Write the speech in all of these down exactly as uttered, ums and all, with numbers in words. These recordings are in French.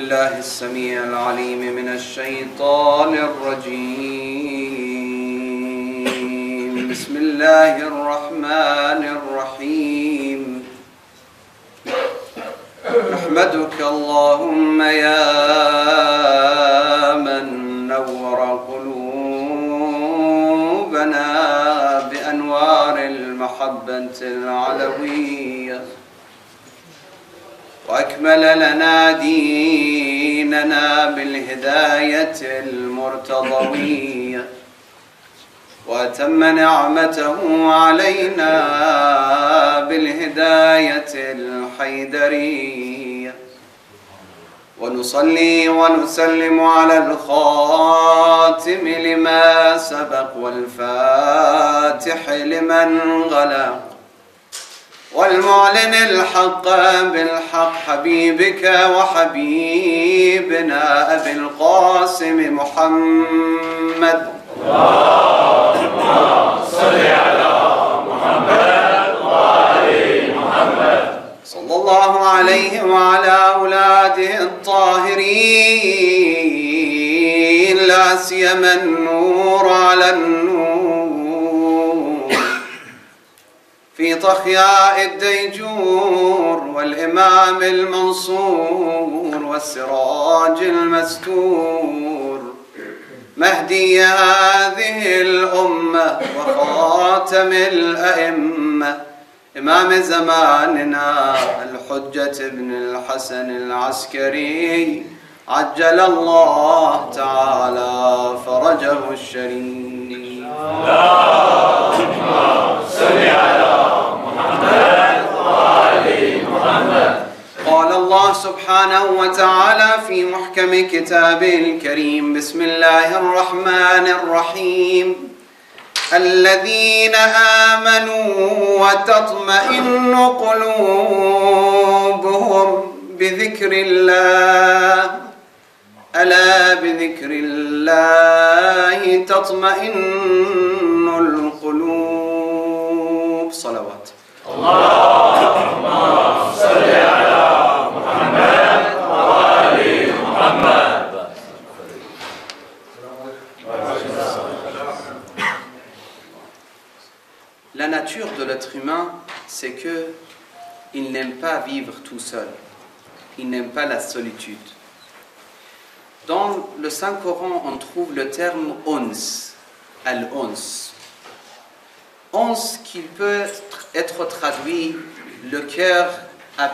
بالله السميع العليم من الشيطان الرجيم. بسم الله الرحمن الرحيم. نحمدك اللهم يا من نور قلوبنا بأنوار المحبة العلوية، وأكمل لنا ديننا بالهداية المرتضوية، وأتم نعمته علينا بالهداية الحيدرية. ونصلي ونسلم على الخاتم لما سبق والفاتح لمن غلق، والمعلن الحق بالحق، حبيبك وحبيبنا أبي القاسم محمد. اللهم صل على محمد وآل محمد صلى الله عليه وعلى أولاده الطاهرين، لا سيما النور على النور في طخياء الديجور، والإمام المنصور والسراج المستور، مهدي هذه الأمة وخاتم الأئمة، إمام زماننا الحجة بن الحسن العسكري، عجل الله تعالى فرجه الشريف. اللهم صل على محمد وآل محمد. قال الله سبحانه وتعالى في محكم كتابه الكريم: بسم الله الرحمن الرحيم. الذين آمنوا وتطمئن قلوبهم بذكر الله، ألا بذكر الله تطمئن القلوب. صلوات. اللهم صل على محمد وآل محمد. La nature de l'être humain, c'est qu'il n'aime pas vivre tout seul. Il n'aime pas la solitude. Dans le Saint-Coran, on trouve le terme « ons », « al-ons ». Ons qui peut être traduit « le cœur apaisé »,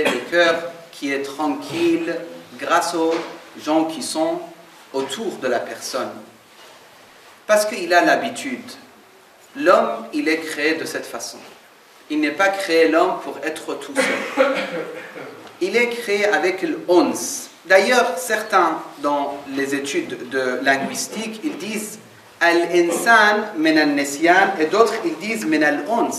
le cœur qui est tranquille grâce aux gens qui sont autour de la personne. Parce qu'il a l'habitude. L'homme, il est créé de cette façon. Il n'est pas créé l'homme pour être tout seul. Il est créé avec l'ons. D'ailleurs, certains dans les études de linguistique, ils disent al-insan min al-nisyan, et d'autres ils disent min al-ons.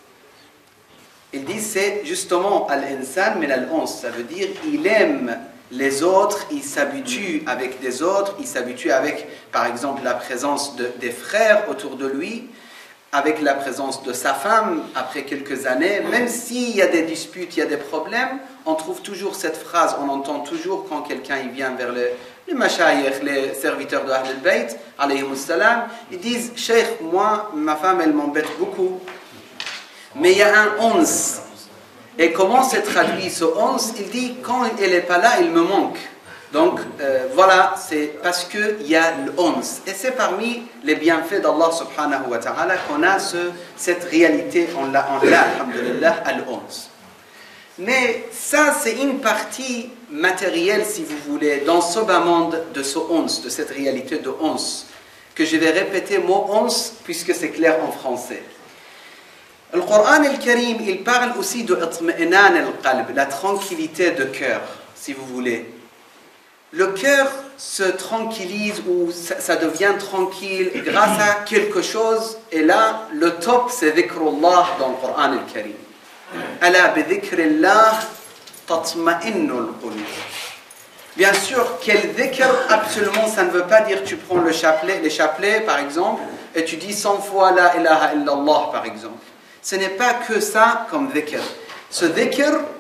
Ils disent c'est justement al-insan min al-ons. Ça veut dire il aime les autres, il s'habitue avec des autres, il s'habitue avec, par exemple, la présence de, des frères autour de lui, avec la présence de sa femme après quelques années. Même s'il y a des disputes, il y a des problèmes, on trouve toujours cette phrase, on entend toujours quand quelqu'un il vient vers les, les mashayikh, les serviteurs de Ahl al-Bayt, alayhimus salam, ils disent « Cheikh, moi, ma femme, elle m'embête beaucoup. » Mais il y a un « ons ». Et comment c'est traduit ce « ons » ? Il dit « Quand elle n'est pas là, il me manque ». Donc euh, voilà, c'est parce qu'il y a l'ons. Et c'est parmi les bienfaits d'Allah subhanahu wa ta'ala qu'on a ce, cette réalité, on l'a, on l'a, alhamdulillah, à l'ons. Mais ça, c'est une partie matérielle, si vous voulez, dans ce bas monde de ce ons, de cette réalité de ons, que je vais répéter mot ons, puisque c'est clair en français. Le Coran al-Karim, il parle aussi de itmi'nan al-qalb, la tranquillité de cœur, si vous voulez. Le cœur se tranquillise ou ça, ça devient tranquille grâce à quelque chose. Et là, le top, c'est dhikrullah dans le Coran al-Karim. Ala bi dhikrillah tatma'innul qulub. Bien sûr, quel dhikr, absolument, ça ne veut pas dire tu prends le chapelet, les chapelets, par exemple, et tu dis cent fois la ilaha illallah, par exemple. Ce n'est pas que ça comme dhikr. Ce dhikr,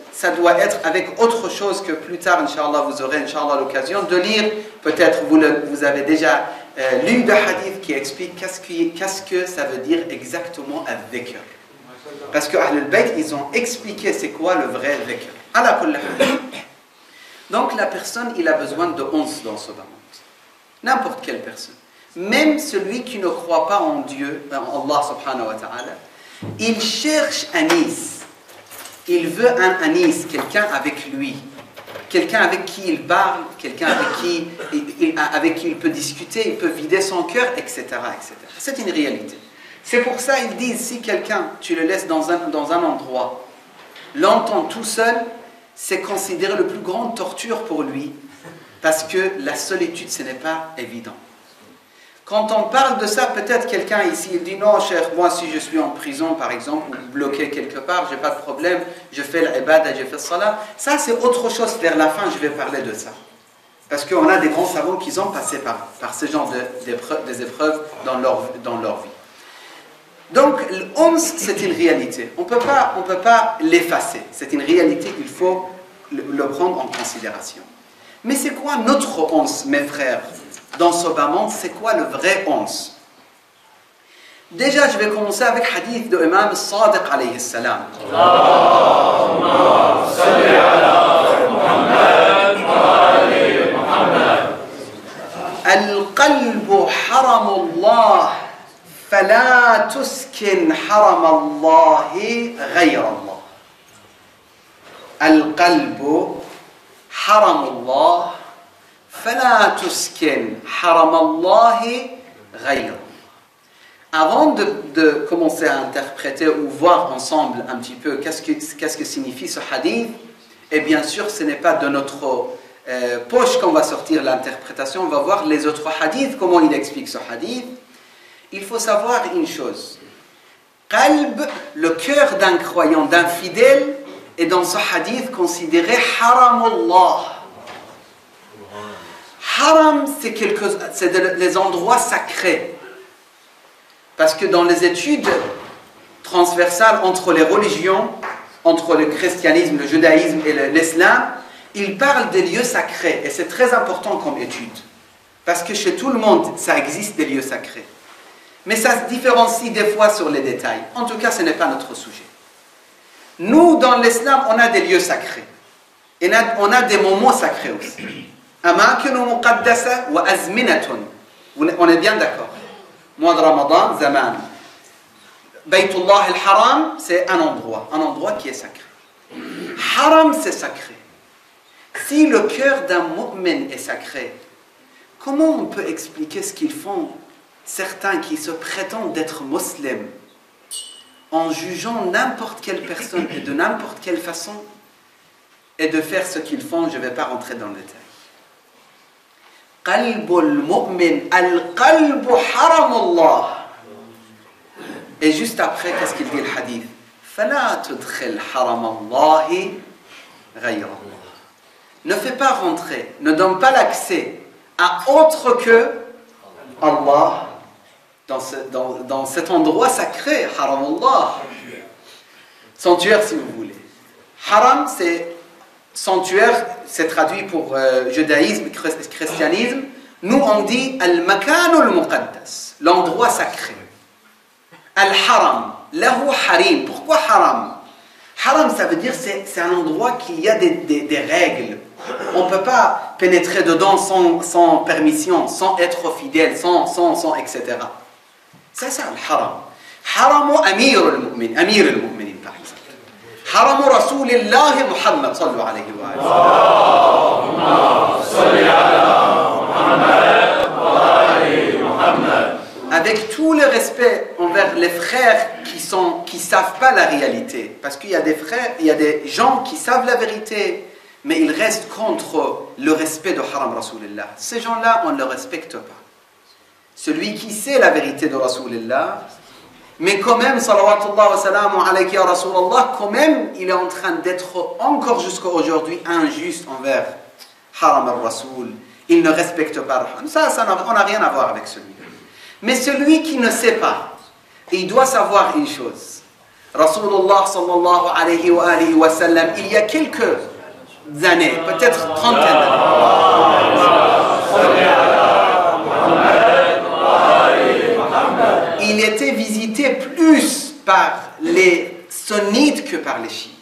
ça doit être avec autre chose que plus tard, Inch'Allah, vous aurez Inch'Allah l'occasion de lire. Peut-être vous, le, vous avez déjà euh, lu de hadith qui explique qu'est-ce que, qu'est-ce que ça veut dire exactement al-dhikr. Parce que Ahlul Bayt, ils ont expliqué c'est quoi le vrai dhikr. Ala kulli hal. Donc la personne, il a besoin de onze dans ce monde. N'importe quelle personne. Même celui qui ne croit pas en Dieu, en Allah subhanahu wa ta'ala, il cherche Anis. Il veut un Anis, quelqu'un avec lui. Quelqu'un avec qui il parle, quelqu'un avec qui il, il, avec qui il peut discuter, il peut vider son cœur, et cetera, et cetera. C'est une réalité. C'est pour ça qu'ils disent, si quelqu'un, tu le laisses dans un, dans un endroit, longtemps tout seul, c'est considéré le plus grande torture pour lui, parce que la solitude, ce n'est pas évident. Quand on parle de ça, peut-être quelqu'un ici, il dit, non, cher, moi, si je suis en prison, par exemple, ou bloqué quelque part, je n'ai pas de problème, je fais l'ibadah, je fais le salat. Ça, c'est autre chose. Vers la fin, je vais parler de ça. Parce qu'on a des grands savants qui ont passé par, par ce genre de, d'épreuves, des épreuves dans leur, dans leur vie. Donc, le onze, c'est une réalité. On ne peut pas, on peut pas l'effacer. C'est une réalité, il faut le, le prendre en considération. Mais c'est quoi notre onze, mes frères? Dans ce bas monde, c'est quoi le vrai onze? Déjà, je vais commencer avec le hadith de l'imam Sadiq alayhi salam. Allahumma salli ala Muhammad wa ali Muhammad. Al-qalbu haram Allah, fala tuskin haram Allah ghayr Allah. Al-qalbu haram Allah, فلا تسكن حرم الله غيره. Avant de, de commencer à interpréter ou voir ensemble un petit peu qu'est-ce que, qu'est-ce que signifie ce hadith, et bien sûr ce n'est pas de notre euh, poche qu'on va sortir l'interprétation, on va voir les autres hadiths, comment il explique ce hadith. Il faut savoir une chose, qalb, le cœur d'un croyant, d'un fidèle, est dans ce hadith considéré haramullah. Haram, c'est, quelque, c'est de, les endroits sacrés. Parce que dans les études transversales entre les religions, entre le christianisme, le judaïsme et le, l'islam, ils parlent des lieux sacrés. Et c'est très important comme étude. Parce que chez tout le monde, ça existe des lieux sacrés. Mais ça se différencie des fois sur les détails. En tout cas, ce n'est pas notre sujet. Nous, dans l'islam, on a des lieux sacrés. Et on a des moments sacrés aussi. أماكن مقدسة وأزمنة. On est bien d'accord. Mois de Ramadan, Zaman. Baytullah al-Haram, c'est un endroit. Un endroit qui est sacré. Haram, c'est sacré. Si le cœur d'un mu'min est sacré, comment on peut expliquer ce qu'ils font, certains qui se prétendent d'être musulmans, en jugeant n'importe quelle personne et de n'importe quelle façon, et de faire ce qu'ils font? Je ne vais pas rentrer dans le détail. قلب المؤمن القلب حرم الله. Et juste après, qu'est-ce qu'il dit le hadith? فلا تدخل حرم الله غير الله. Ne fais pas rentrer, ne donne pas l'accès à autre que Allah dans, ce, dans, dans cet endroit sacré, haram Allah. Sanctuaire si vous voulez. Haram, c'est sanctuaire, c'est traduit pour euh, judaïsme, christianisme. Nous, on dit al-makan al-muqaddas, l'endroit sacré. Al-haram, lahu harim. Pourquoi haram? Haram, ça veut dire c'est c'est un endroit qu'il y a des, des, des règles. On ne peut pas pénétrer dedans sans, sans permission, sans être fidèle, sans, sans, sans, et cetera. C'est ça, al-haram. Haramu amir al-mu'min, amir al-mu'minin, par exemple. حرم رسول الله محمد صلوا عليه وآله. اللهم صل على محمد وآل محمد. Avec tout le respect envers les frères qui sont qui savent pas la réalité, parce qu'il y a des frères, il y a des gens qui savent la vérité, mais ils restent contre le respect de Haram Rasulullah. Ces gens-là, on ne le respecte pas. Celui qui sait la vérité de Rasulullah, mais quand même, salawatullah wa salamu alayhi ya Rasulallah, quand même, il est en train d'être encore jusqu'à aujourd'hui injuste envers Haram al-Rasul. Il ne respecte pas. Ça, ça on n'a rien à voir avec celui-là. Mais celui qui ne sait pas, il doit savoir une chose. Rasulullah sallallahu alayhi wa, alayhi wa sallam, il y a quelques années, peut-être trentaine d'années, il était visité plus par les sunnites que par les chiites.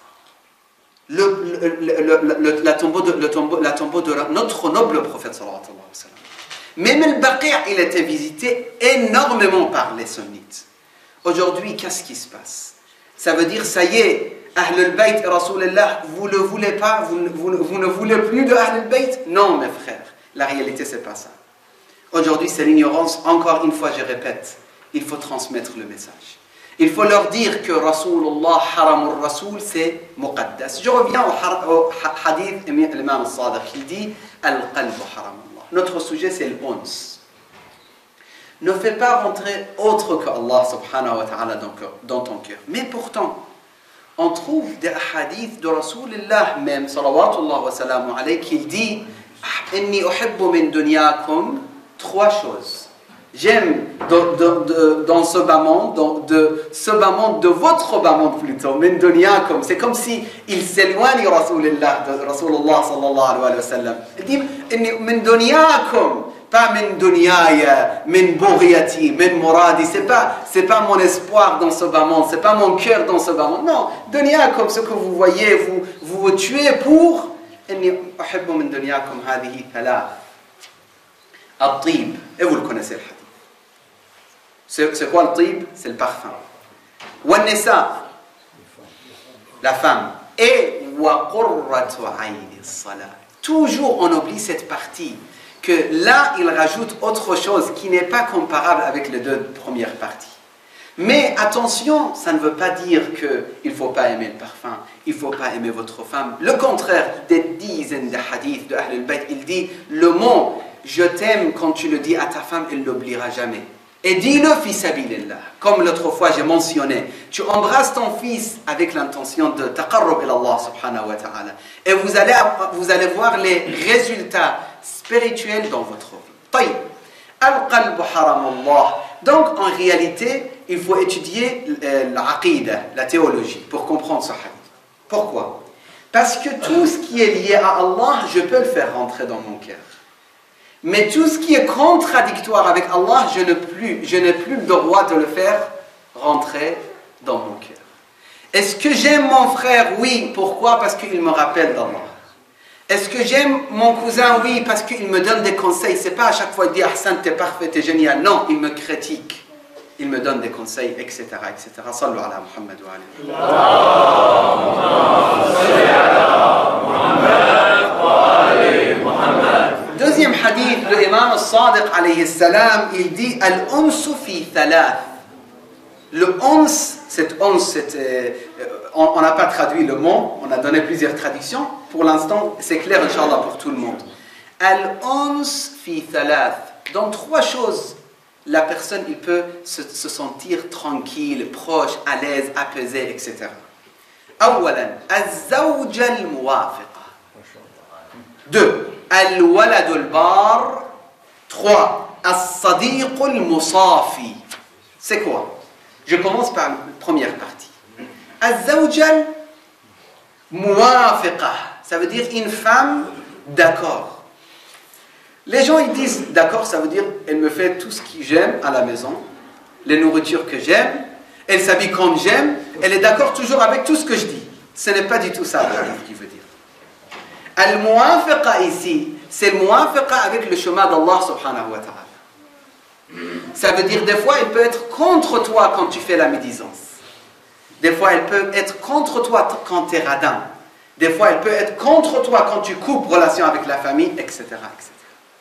Le, le, le, le, le, la, tombeau de, le tombeau, la tombeau de notre noble prophète sallallahu alayhi wa sallam. Même le Baqi', il était visité énormément par les sunnites. Aujourd'hui, qu'est-ce qui se passe? Ça veut dire, ça y est, Ahlul Bayt et Rasulullah, vous ne le voulez pas, vous, vous, vous ne voulez plus de Ahlul Bayt? Non, mes frères, la réalité, c'est pas ça. Aujourd'hui, c'est l'ignorance. Encore une fois, je répète, il faut transmettre le message. Il faut leur dire que Rasulullah, Haramur Rasul, c'est Muqaddas. Je reviens au, au hadith de l'imam al-Sadiq, il dit Al-Qalbu Haramullah. Notre sujet, c'est le ons. Ne fais pas rentrer autre que Allah subhanahu wa ta'ala dans, dans ton cœur. Mais pourtant, on trouve des hadiths de Rasulullah même, salawatullah wa salamu alayhi, qui dit Inni uhibbu min dunyakum, trois choses. J'aime dans, dans, dans ce bas monde, dans de, ce bas monde, de votre bas monde plutôt, min dunyakum. C'est comme si il s'éloigne Rasulullah, de Rasulullah sallallahu alayhi wa sallam. Il dit Inni min dunyakum. Pas min dunyaya, min bouriyati, min muradi. C'est pas, c'est pas mon espoir dans ce bas monde, c'est pas mon cœur dans ce bas monde. Non, dunya comme ce que vous voyez, vous vous, vous tuez pour. Inni uhibbu min dunyakum hadihi thalath. Al-tib. Et vous le connaissez le hadith. C'est, c'est quoi le tib? C'est le parfum. Wa nisa, la femme. Et wa qurratu ayni as-salat. Toujours on oublie cette partie. Que là, il rajoute autre chose qui n'est pas comparable avec les deux premières parties. Mais attention, ça ne veut pas dire qu'il ne faut pas aimer le parfum, il ne faut pas aimer votre femme. Le contraire, des dizaines de hadiths de Ahlul Bayt, il dit, le mot « je t'aime » quand tu le dis à ta femme, elle ne l'oubliera jamais. Et dis-le fi sabilillah. Comme l'autre fois j'ai mentionné, tu embrasses ton fils avec l'intention de taqarrub ila Allah subhanahu wa ta'ala. Et vous allez, vous allez voir les résultats spirituels dans votre vie. Taïb. Al-qalbu haramullah. Donc en réalité, il faut étudier l'aqidah, la théologie, pour comprendre ce hadith. Pourquoi? Parce que tout ce qui est lié à Allah, je peux le faire rentrer dans mon cœur. Mais tout ce qui est contradictoire avec Allah, je n'ai plus, je n'ai plus le droit de le faire rentrer dans mon cœur. Est-ce que j'aime mon frère? Oui. Pourquoi? Parce qu'il me rappelle d'Allah. Est-ce que j'aime mon cousin? Oui, parce qu'il me donne des conseils. C'est pas à chaque fois il dit Ahsan, t'es parfait, t'es génial. Non, il me critique. Il me donne des conseils, et cetera, et cetera. Sallu ala Muhammad wa alayhi. Deuxième hadith de l'imam al-Sadiq alayhi salam, il dit Al-unsu fi thalath. Le ons, cette ons, euh, on n'a pas traduit le mot, on a donné plusieurs traductions. Pour l'instant, c'est clair, Inch'Allah, pour tout le monde. Al-ons fi thalath. Dans trois choses, la personne il peut se, se sentir tranquille, proche, à l'aise, apaisé, et cetera. Awalan, az-zawja al-muwafiqa. Deux, al-walad al-bar. Trois, as-sadiq al-musafi. C'est quoi? Je commence par la première partie. Az-zawja al-muwafiqa. Ça veut dire une femme d'accord. Les gens ils disent d'accord, ça veut dire elle me fait tout ce que j'aime à la maison, les nourritures que j'aime, elle s'habille comme j'aime, elle est d'accord toujours avec tout ce que je dis. Ce n'est pas du tout ça qui veut dire. Al-muwafiqa ici, c'est le muwafiqa avec le chemin d'Allah subhanahu wa ta'ala. Ça veut dire des fois elle peut être contre toi quand tu fais la médisance. Des fois elle peut être contre toi quand tu es radin. Des fois elle peut être contre toi quand tu coupes relation avec la famille, et cetera, et cetera.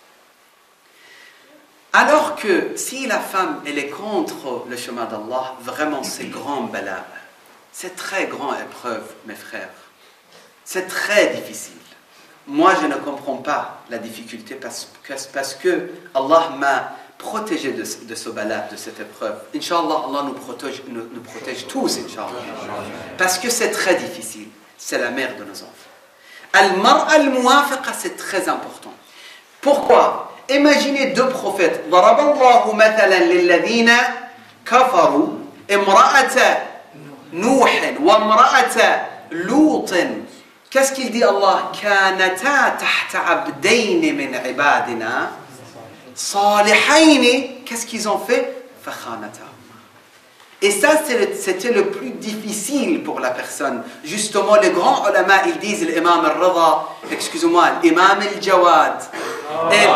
Alors que si la femme elle est contre le chemin d'Allah, vraiment c'est grand bala. C'est très grand épreuve, mes frères. C'est très difficile. Moi je ne comprends pas la difficulté parce que, parce que Allah m'a protégé de, de ce bala, de cette épreuve. Inch'Allah, Allah nous protège, nous, nous protège tous, Inch'Allah. Parce que c'est très difficile. C'est la mère de nos enfants. Al-mar'a al-muwafiqa, c'est très important. Pourquoi? Imaginez deux prophètes. Daraballahu mathalan lilladhina kafaru imra'ata نوح وامرأة لوط. Qu'est-ce qu'il dit Allah? كانتا تحت عبدين من عبادنا صالحين. Qu'est-ce qu'ils ont fait? فخانتاهما. Et ça, c'était le plus difficile pour la personne. Justement, les grands ulama, ils disent l'imam al-Rida, excusez-moi, l'imam al-Jawad. Et,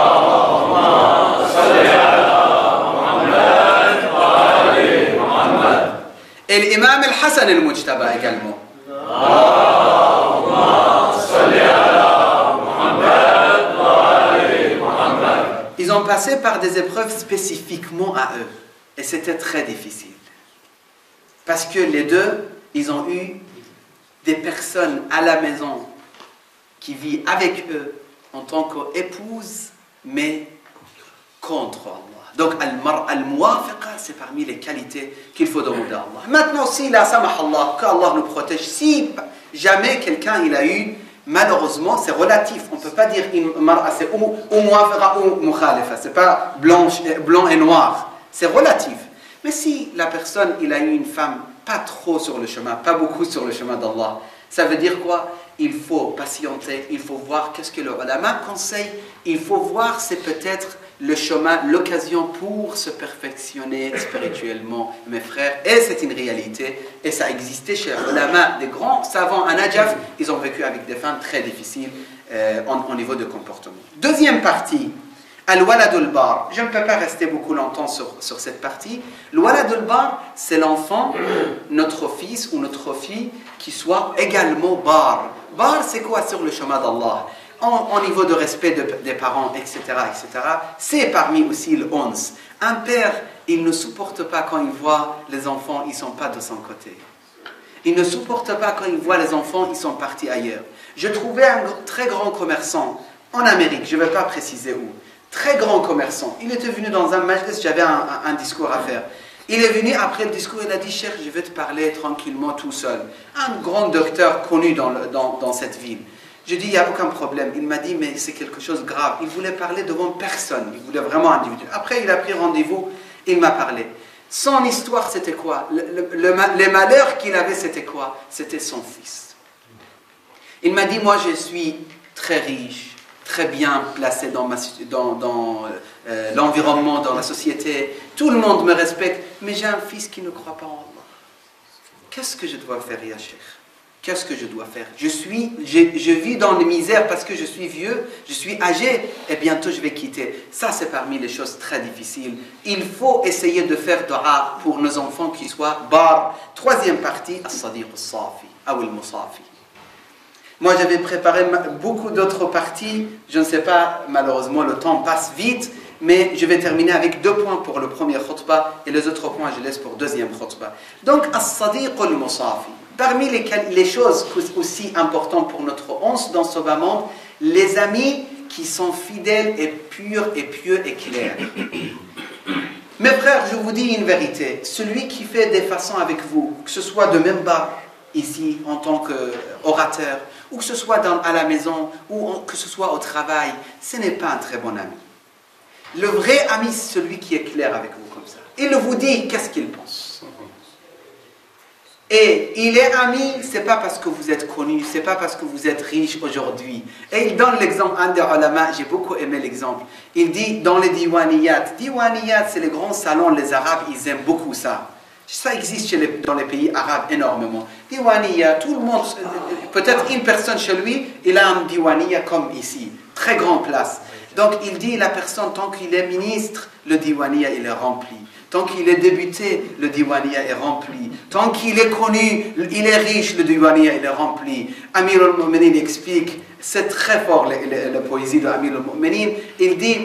et l'imam al-Hassan al-Mujtaba également. Ils ont passé par des épreuves spécifiquement à eux. Et c'était très difficile. Parce que les deux, ils ont eu des personnes à la maison qui vivent avec eux en tant qu'épouses, mais contre Allah. Donc, al-muwafiqa, c'est parmi les qualités qu'il faut demander à Allah. Maintenant, si la samah Allah, qu'Allah nous protège, si jamais quelqu'un il a eu, malheureusement, c'est relatif. On ne peut pas dire une mar'a, c'est ou muwafiqa ou mukhalifa. Ce n'est pas blanche, blanc et noir. C'est relatif. Mais si la personne, il a eu une femme pas trop sur le chemin, pas beaucoup sur le chemin d'Allah, ça veut dire quoi? Il faut patienter, il faut voir qu'est-ce que le ulama conseille, il faut voir c'est peut-être le chemin, l'occasion pour se perfectionner spirituellement, mes frères. Et c'est une réalité, et ça existait chez les ulama, des grands savants à Najaf, ils ont vécu avec des femmes très difficiles euh, au niveau de comportement. Deuxième partie, Al-Waladul Bar. Je ne peux pas rester beaucoup longtemps sur, sur cette partie. Al-Waladul Bar, c'est l'enfant, notre fils ou notre fille, qui soit également bar. Bar, c'est quoi sur le chemin d'Allah? Au niveau de respect de, des parents, et cetera, et cetera. C'est parmi aussi le onze. Un père, il ne supporte pas quand il voit les enfants, ils ne sont pas de son côté. Il ne supporte pas quand il voit les enfants, ils sont partis ailleurs. Je trouvais un très grand commerçant en Amérique, je ne vais pas préciser où. Très grand commerçant. Il était venu dans un majlis, j'avais un, un, un discours à faire. Il est venu après le discours, il a dit, Cheikh, je vais te parler tranquillement tout seul. Un grand docteur connu dans, le, dans, dans cette ville. Je dis, il n'y a aucun problème. Il m'a dit, mais c'est quelque chose de grave. Il voulait parler devant personne. Il voulait vraiment individuel. Après, il a pris rendez-vous, il m'a parlé. Son histoire, c'était quoi? le, le, le, Les malheurs qu'il avait, c'était quoi? C'était son fils. Il m'a dit, moi, je suis très riche, très bien placé dans, ma, dans, dans euh, l'environnement, dans la société. Tout le monde me respecte, mais j'ai un fils qui ne croit pas en Allah. Qu'est-ce que je dois faire, ya Cheikh? Qu'est-ce que je dois faire? Je, suis, je, je vis dans les misères parce que je suis vieux, je suis âgé, et bientôt je vais quitter. Ça, c'est parmi les choses très difficiles. Il faut essayer de faire dua pour nos enfants qui soient bar. Troisième partie, as-sadiq as-safi, ou al-musafi. Moi, j'avais préparé beaucoup d'autres parties. Je ne sais pas, malheureusement, le temps passe vite, mais je vais terminer avec deux points pour le premier khutbah et les autres points, je laisse pour le deuxième khutbah. Donc, as-sadiq al-musafi. Parmi les, les choses aussi importantes pour notre once dans ce bas monde, les amis qui sont fidèles et purs et pieux et clairs. Mes frères, je vous dis une vérité. Celui qui fait des façons avec vous, que ce soit de même bas, ici, en tant qu'orateur, ou que ce soit dans, à la maison, ou que ce soit au travail, ce n'est pas un très bon ami. Le vrai ami, c'est celui qui est clair avec vous comme ça. Il vous dit qu'est-ce qu'il pense. Et il est ami, ce n'est pas parce que vous êtes connu, ce n'est pas parce que vous êtes riche aujourd'hui. Et il donne l'exemple, un des ulama, j'ai beaucoup aimé l'exemple. Il dit dans les diwaniyat, diwaniyat c'est les grands salons, les Arabes, ils aiment beaucoup ça. Ça existe chez les, dans les pays arabes énormément. Diwaniyat, tout le monde, peut-être une personne chez lui, il a un diwaniyat comme ici, très grande place. Donc il dit, la personne, tant qu'il est ministre, le diwaniyat il est rempli. Tant qu'il est débuté, le diwaniyat est rempli. Tant qu'il est connu, il est riche, le diwaniyat il est rempli. Amir al-Mu'minin explique, c'est très fort la, la, la poésie de Amir al-Mu'minin. Il dit,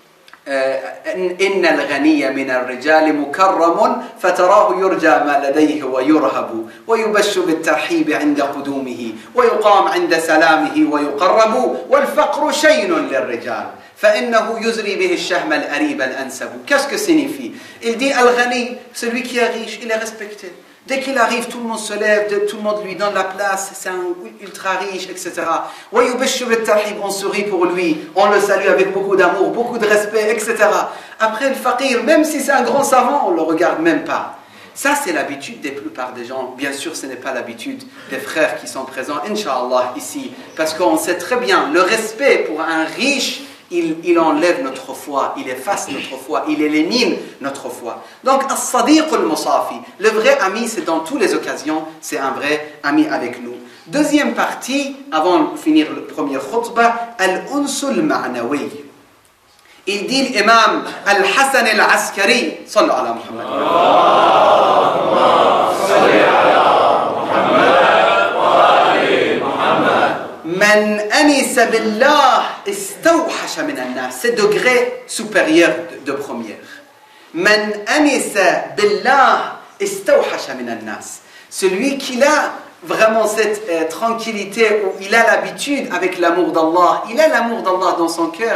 إن الغني من الرجال مكرم فتراه يرجى ما لديه ويرهب ويبش بالترحيب عند قدومه ويقام عند سلامه ويقرب والفقر شين للرجال فإنه يزري به الشهم الأريب الأنسب. Qu'est-ce que signifie? Il dit Al-Ghani, celui qui est riche, il est respecté. Dès qu'il arrive, tout le monde se lève, tout le monde lui donne la place, c'est un ultra riche, et cetera. On sourit pour lui, on le salue avec beaucoup d'amour, beaucoup de respect, et cetera. Après le faqir, même si c'est un grand savant, on ne le regarde même pas. Ça, c'est l'habitude des plupart des gens. Bien sûr, ce n'est pas l'habitude des frères qui sont présents, Inch'Allah, ici. Parce qu'on sait très bien, le respect pour un riche, il, il enlève notre foi, il efface notre foi, il élimine notre foi. Donc, as-sadiq al-musafi, le vrai ami, c'est dans toutes les occasions, c'est un vrai ami avec nous. Deuxième partie, avant de finir le premier khutbah, al-unsul ma'nawi. Il dit l'imam Al-Hassan Al-Askari, sallu ala Muhammad. Salli ala Muhammad wa ali Muhammad. Man anisa billah istawhasha min an-nas. C'est degré supérieur de, de première. Man anisa billah istawhasha min an-nas. Celui qui a vraiment cette euh, tranquillité où il a l'habitude avec l'amour d'Allah, il a l'amour d'Allah dans son cœur.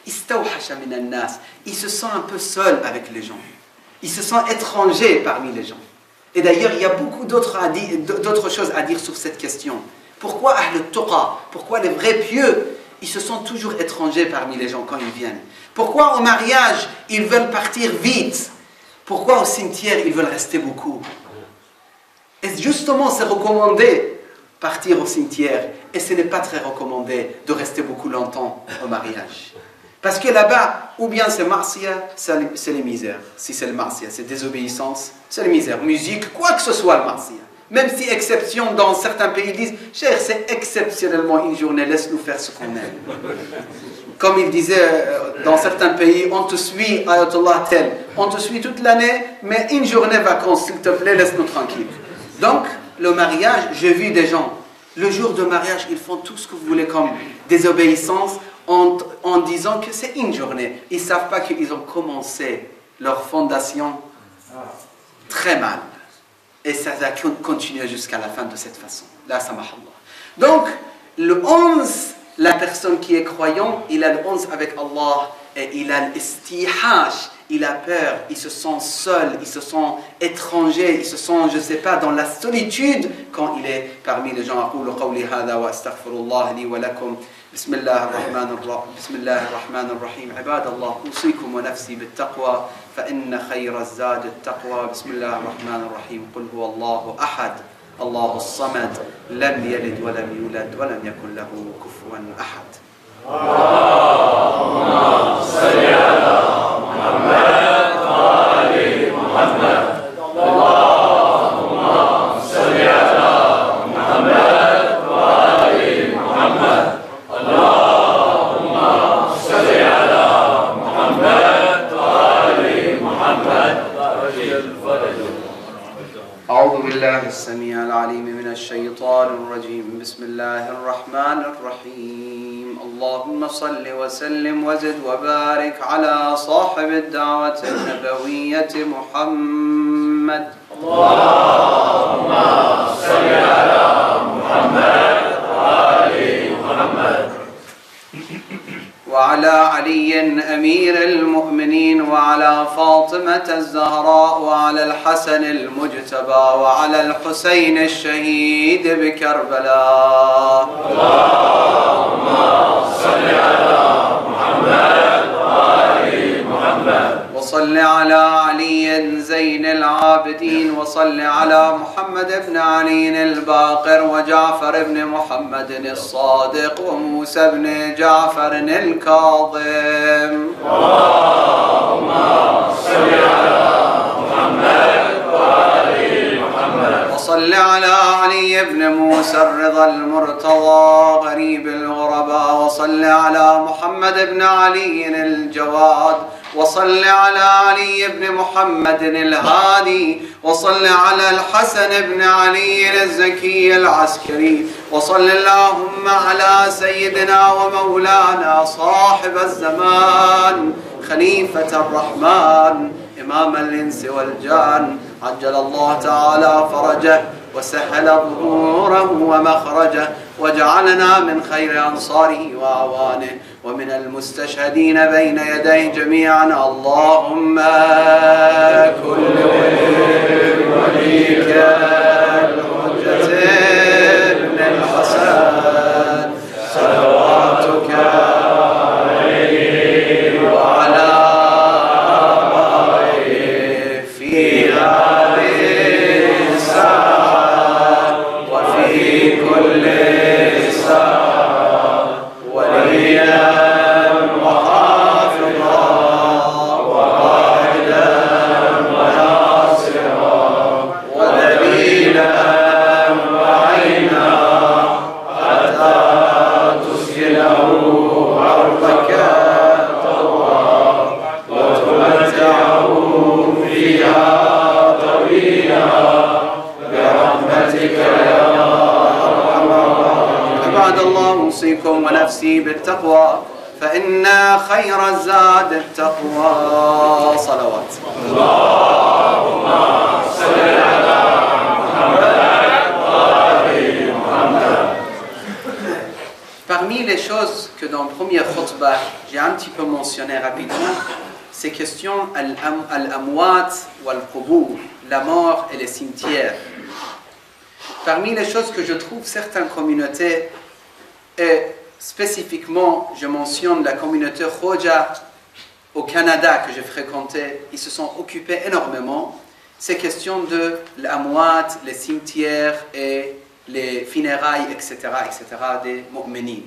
Il se sent un peu seul avec les gens. Il se sent étranger parmi les gens. Et d'ailleurs, il y a beaucoup d'autres choses à dire sur cette question. Pourquoi Ahl al-Tuqa, pourquoi les vrais pieux, ils se sentent toujours étrangers parmi les gens quand ils viennent? Pourquoi au mariage, ils veulent partir vite? Pourquoi au cimetière, ils veulent rester beaucoup? Et justement, c'est recommandé partir au cimetière. Et ce n'est pas très recommandé de rester beaucoup longtemps au mariage. Parce que là-bas, ou bien c'est marsia, c'est les misères. Si c'est le marsia, c'est désobéissance, c'est les misères. Musique, quoi que ce soit le marsia. Même si exception dans certains pays disent, cher, c'est exceptionnellement une journée, laisse-nous faire ce qu'on aime. Comme il disait dans certains pays, on te suit, ayatollah tel, on te suit toute l'année, mais une journée vacances, s'il te plaît, laisse-nous tranquille. Donc, le mariage, j'ai vu des gens, le jour de mariage, ils font tout ce que vous voulez comme désobéissance, En, en disant que c'est une journée. Ils ne savent pas qu'ils ont commencé leur fondation très mal. Et ça va continuer jusqu'à la fin de cette façon. Là, samahallah. Donc, le onze, la personne qui est croyant, il a le onze avec Allah et il a l'istihash, il a peur, il se sent seul, il se sent étranger, il se sent, je ne sais pas, dans la solitude quand il est parmi les gens. أقول قولي هذا وأستغفر الله لي ولكم. بسم الله الرحمن الرحيم بسم الله الرحمن الرحيم عباد الله أوصيكم ونفسي بالتقوى فإن خير الزاد التقوى بسم الله الرحمن الرحيم قل هو الله أحد الله الصمد لم يلد ولم يولد ولم يكن له كفوا أحد. اللهم صل على محمد وآل محمد. اللهم صل على محمد وآل محمد. اللهم صل على محمد وآل محمد. أعوذ بالله السميع العليم من الشيطان الرجيم. بسم الله الرحمن الرحيم. اللهم صل وسلم وزد وبارك على صاحب الدعوة النبوية محمد. اللهم صل على محمد وآل محمد. وعلى علي أمير المؤمنين وعلى فاطمة الزهراء وعلى الحسن المجتبى وعلى الحسين الشهيد بكربلاء. اللهم صل على محمد وآل محمد. وصل على علي زين العابدين وصل على محمد بن علي الباقر وجعفر بن محمد الصادق وموسى بن جعفر الكاظم. اللهم صل على محمد وآل محمد. وصل على علي بن موسى الرضا المرتضى غريب الغرباء وصل على محمد بن علي الجواد وصل على علي بن محمد الهادي وصل على الحسن بن علي الزكي العسكري وصل اللهم على سيدنا ومولانا صاحب الزمان خليفة الرحمن إمام الإنس والجان عجل الله تعالى فرجه وسهل ظهوره ومخرجه وجعلنا من خير أنصاره وأعوانه ومن المستشهدين بين يديه جميعا. اللهم كل وليك الحجة ابن الحسن صلواتك عليه وعلى آبائه في هذه أوصيكم ونفسي بالتقوى فإن خير الزاد التقوى. صلوات. اللهم صل على محمد وآل محمد. Parmi les choses que dans le premier khutbah, j'ai un petit peu mentionné rapidement, ces questions al-amwat ou al-qubur, la mort et les cimetières. Parmi les choses que je trouve certaines communautés, et spécifiquement je mentionne la communauté Khoja au Canada que j'ai fréquenté, ils se sont occupés énormément ces questions de l'amwat, les cimetières et les funérailles, et cetera, et cetera des mu'minin.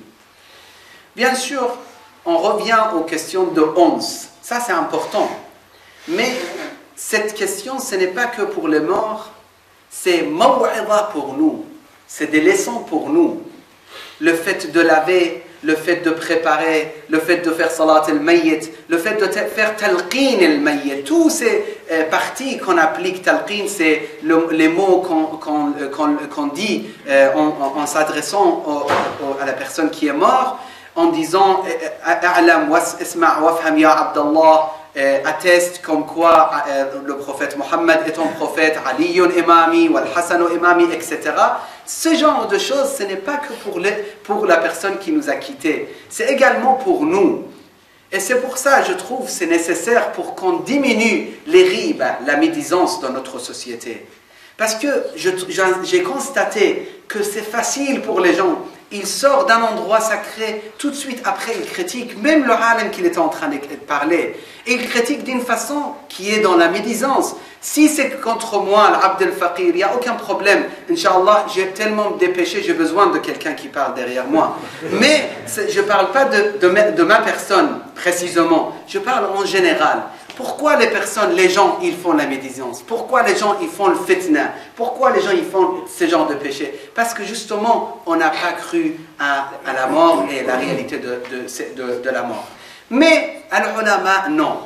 Bien sûr, on revient aux questions de onze. Ça, c'est important. Mais cette question, ce n'est pas que pour les morts, c'est maw'idha pour nous. C'est des leçons pour nous. Le fait de laver, le fait de préparer, le fait de faire salat al-mayyit, le fait de faire talqin al-mayyit, tous ces euh, parties qu'on applique talqin, c'est le, les mots qu'on qu'on, qu'on, qu'on dit euh, en, en, en s'adressant au, au, à la personne qui est morte, en disant A'lam wasma' wafham ya Abdallah, atteste comme quoi euh, le prophète Mohammed est un prophète, Aliyun imami, wal Hassan imami, et cetera. Ce genre de choses, ce n'est pas que pour, les, pour la personne qui nous a quittés, c'est également pour nous. Et c'est pour ça, je trouve, c'est nécessaire pour qu'on diminue les ribes, la médisance dans notre société. Parce que je, j'ai constaté que c'est facile pour les gens. Il sort d'un endroit sacré, tout de suite après il critique, même le alim qu'il était en train de parler. Et il critique d'une façon qui est dans la médisance. Si c'est contre moi, l'abd al-faqir, il n'y a aucun problème. Inch'Allah, j'ai tellement de péchés, j'ai besoin de quelqu'un qui parle derrière moi. Mais je ne parle pas de, de, ma, de ma personne précisément, je parle en général. Pourquoi les personnes, les gens, ils font la médisance? Pourquoi les gens, ils font le fitna? Pourquoi les gens, ils font ce genre de péché? Parce que justement, on n'a pas cru à, à la mort et la réalité de, de, de, de la mort. Mais, al-ulama, non.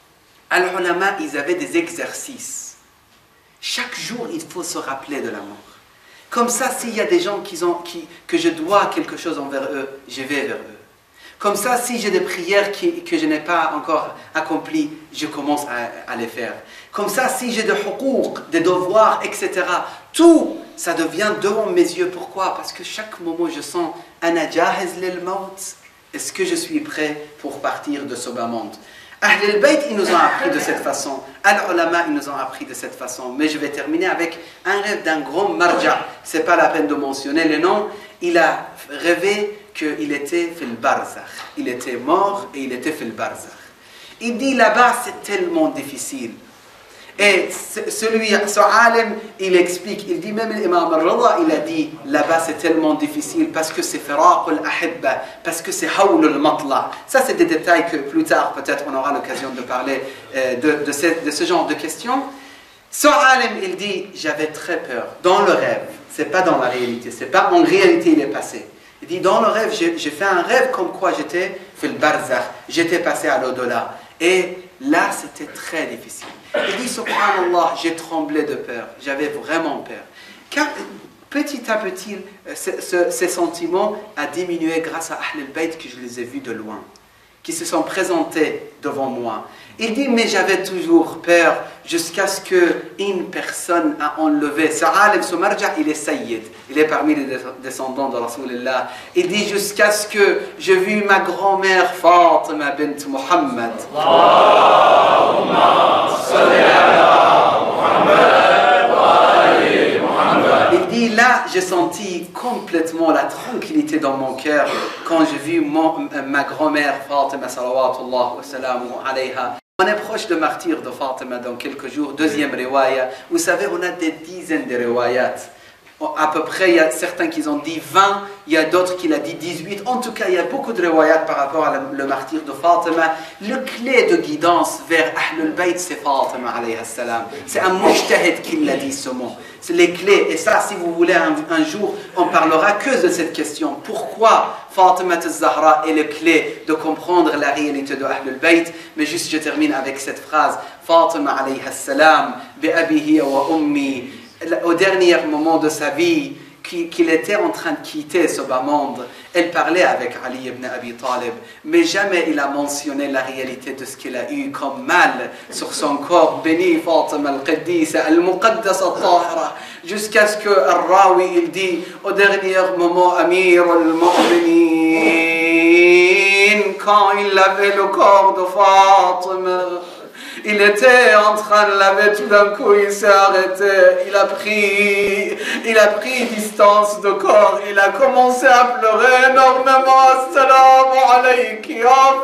Al-ulama, ils avaient des exercices. Chaque jour, il faut se rappeler de la mort. Comme ça, s'il y a des gens qui ont, qui, que je dois quelque chose envers eux, je vais vers eux. Comme ça, si j'ai des prières qui, que je n'ai pas encore accomplies, je commence à, à les faire. Comme ça, si j'ai des huquq, des devoirs, et cetera, tout, ça devient devant mes yeux. Pourquoi? Parce que chaque moment, je sens « Ana jahiz lil maut ». Est-ce que je suis prêt pour partir de ce bas monde? Ahl al-Bayt, ils nous ont appris de cette façon. Al-Ulama, ils nous ont appris de cette façon. Mais je vais terminer avec un rêve d'un grand marja. Ce n'est pas la peine de mentionner le nom. Il a rêvé qu'il était fil barzakh. Il était mort et il était fil barzakh. Il dit là-bas, c'est tellement difficile. Et celui, ce alim, il explique, il dit même l'imam al-Rada, il a dit là-bas c'est tellement difficile parce que c'est firaq al-ahibba, parce que c'est hawl al-matla. Ça c'est des détails que plus tard peut-être on aura l'occasion de parler euh, de, de, ce, de ce genre de questions. Ce alim, il dit, j'avais très peur dans le rêve, c'est pas dans la réalité, c'est pas en réalité il est passé. Il dit dans le rêve, j'ai, j'ai fait un rêve comme quoi j'étais fil barzakh, j'étais passé à l'au-delà. Et là c'était très difficile. Il dit, subhanallah, j'ai tremblé de peur, j'avais vraiment peur. Car petit à petit, ce, ce, ces sentiments ont diminué grâce à Ahl al-Bayt que je les ai vus de loin, qui se sont présentés devant moi. Il dit, mais j'avais toujours peur jusqu'à ce qu'une personne a enlevé. Ce alim, ce marja, il est sayyid. Il est parmi les descendants de Rasulullah. Il dit, jusqu'à ce que j'ai vu ma grand-mère Fatima bint Muhammad. Allahumma salli ala Muhammad wa ali Muhammad. Il dit, là, j'ai senti complètement la tranquillité dans mon cœur quand j'ai vu mon, ma grand-mère Fatima salawatullah wa salamu alayha. On est proche de martyr de Fatima dans quelques jours, deuxième riwaya. Vous savez, on a des dizaines de riwayat. À peu près, il y a certains qui ont dit vingt, il y a d'autres qui l'ont dit dix-huit. En tout cas, il y a beaucoup de riwayat par rapport au martyr de Fatima. Le clé de guidance vers Ahl al-Bayt, c'est Fatima alayhi salam. C'est un mujtahid qui l'a dit ce mot. C'est les clés. Et ça, si vous voulez, un, un jour, on parlera que de cette question. Pourquoi Fatima al-Zahra est le clé de comprendre la réalité de Ahl al-Bayt? Mais juste, je termine avec cette phrase. Fatima alayhi salam, bi abihi wa ummi. Au dernier moment de sa vie, qu'il était en train de quitter ce bas monde, elle parlait avec Ali ibn Abi Talib, mais jamais il a mentionné la réalité de ce qu'il a eu comme mal sur son corps béni, Fatima al-Qaddisa, al-Muqaddasa al-Tahira, jusqu'à ce que Al-Rawi il dit au dernier moment, Amir al-Mu'minin, quand il avait le corps de Fatima, il était en train de laver, tout d'un coup il s'est arrêté, il a pris, il a pris distance de corps, il a commencé à pleurer énormément. Assalamu alayki ya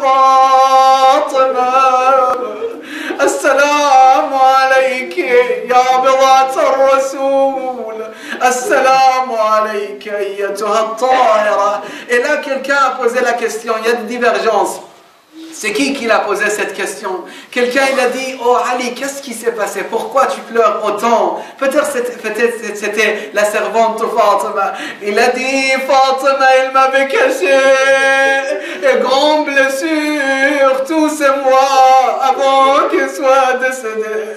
Fatima, assalamu alayki ya bidat al-Rasoul, assalamu alayki ayyatuha al-Tahira. Et là quelqu'un a posé la question, il y a des divergences. C'est qui qui l'a posé cette question? Quelqu'un il a dit, oh Ali, qu'est-ce qui s'est passé? Pourquoi tu pleures autant? Peut-être c'était, c'était la servante de Fatima. Il a dit, Fatima, il m'avait caché une grande blessure tous ces mois avant qu'il soit décédé.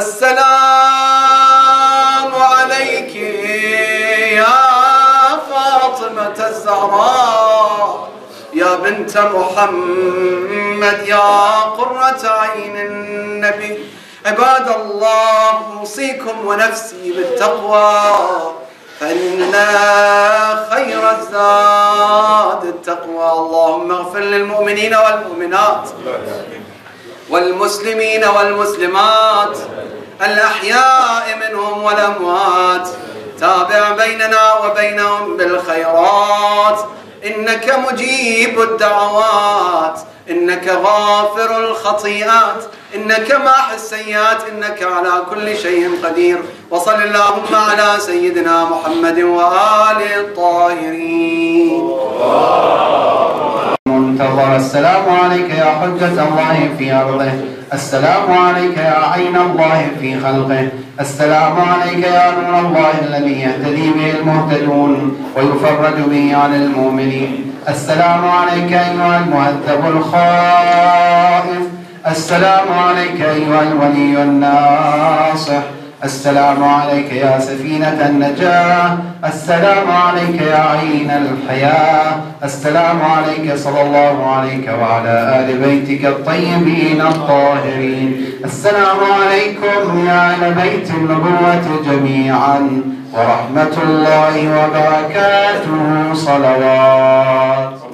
Assalamu alayki ya Fatima az-Zahra, يا بنت محمد يا قرة عين النبي. عباد الله، أوصيكم ونفسي بالتقوى، فإن خير الزاد التقوى. اللهم اغفر للمؤمنين والمؤمنات والمسلمين والمسلمات الأحياء منهم والأموات. تابع بيننا وبينهم بالخيرات، إنك مجيب الدعوات، إنك غافر الخطيئات، إنك ماحي السيئات، إنك على كل شيء قدير. وصل اللهم على سيدنا محمد وآله الطاهرين. منتظر. السلام عليك يا حجة الله في أرضه، السلام عليك يا عين الله في خلقه، السلام عليك يا نور الله الذي يهتدي به المهتدون ويفرج به عن المؤمنين. السلام عليك أيها المهذب الخائف، السلام عليك أيها الولي الناصح، السلام عليك يا سفينة النجاة، السلام عليك يا عين الحياة، السلام عليك صلى الله عليك وعلى آل بيتك الطيبين الطاهرين. السلام عليكم يا أهل بيت النبوة جميعا ورحمة الله وبركاته. صلوات.